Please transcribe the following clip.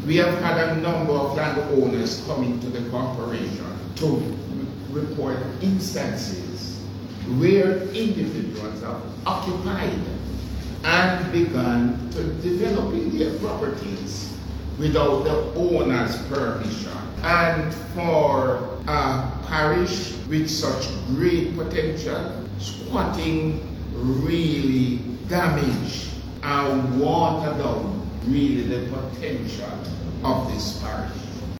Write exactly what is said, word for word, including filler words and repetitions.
We have had a number of landowners coming to the corporation to report instances where individuals have occupied and begun to developing their properties without the owner's permission. And for a parish with such great potential, squatting really damage and water down really the potential of this parish.